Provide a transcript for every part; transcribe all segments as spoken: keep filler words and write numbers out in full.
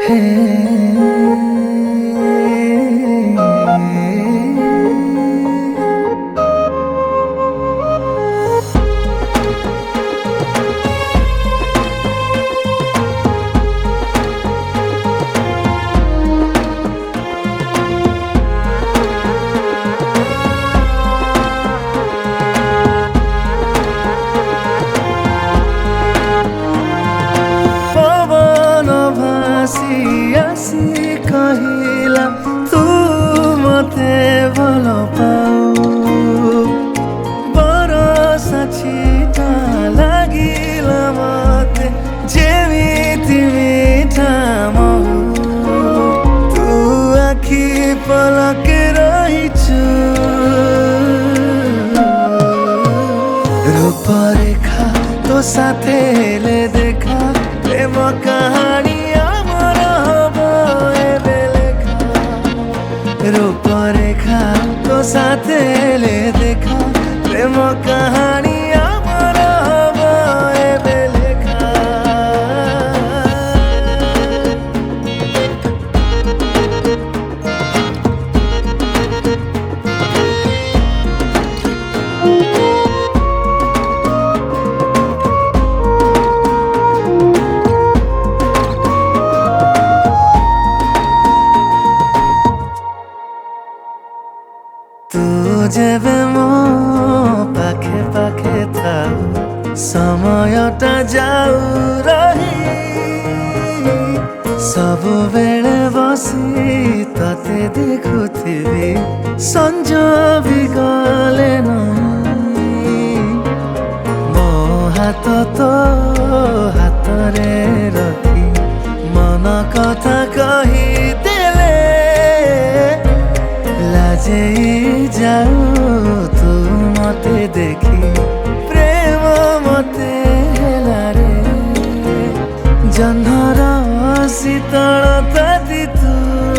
आसी कहिला तू मते भल पाऊ बरसा छिटा लागिला मते जेमिति मिठा महु तू आखि पलक रहिछु रूपरेखा तो साथे ले देखा प्रेम कहानी रूपरेखा तो साथे ले देखा प्रेम कहानी आमर हबो एबे लेखा। तू जेबे मो पाखे पाखे थाऊ समयटा जाऊ रही सबु बेले बसी तते देखुथिबी संज भी गले नहीं मो हाथ तो हातरे रखी मन कथा कही देले लाजे जाऊ तू मते देखी प्रेम मते हेला रे जन्हर शीतलता तू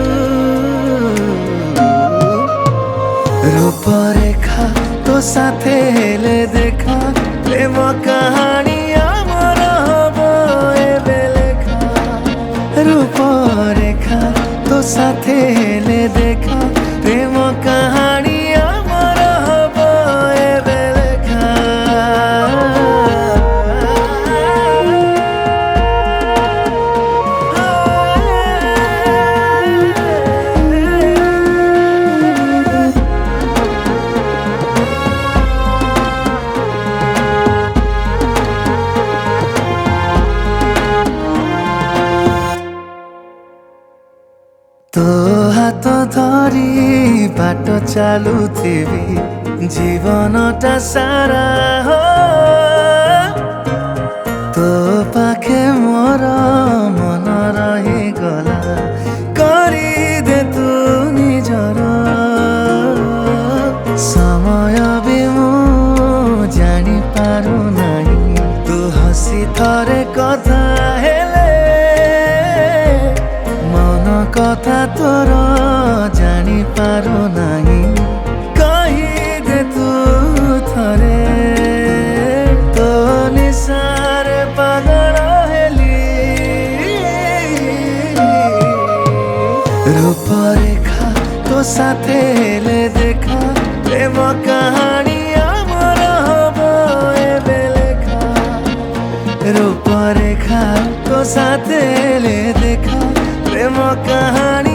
रूपरेखा तो साथे ले देखा प्रेम कहानी आमर हबो एबे लेखा। रूपरेखा तो साथे ले देखा प्रेम कहानी आमर हबो एबे लेखा। तो हाथ धरी बाट चालुथिबी जीवनटा सारा हो तो पाखे मोर मन रही गला करी दे तू निजर समय भी मु जानी पारु नहीं तू हसी थरे कथा हेले कथा तोर जानी पारु नहीं कही दे तू थरे तो निसार पागल हेली रूपरेखा तो साथे ले देखा प्रेम कहानी आमर हबो एबे लेखा। रूपरेखा तो साथे ले देखा प्रेम कहानी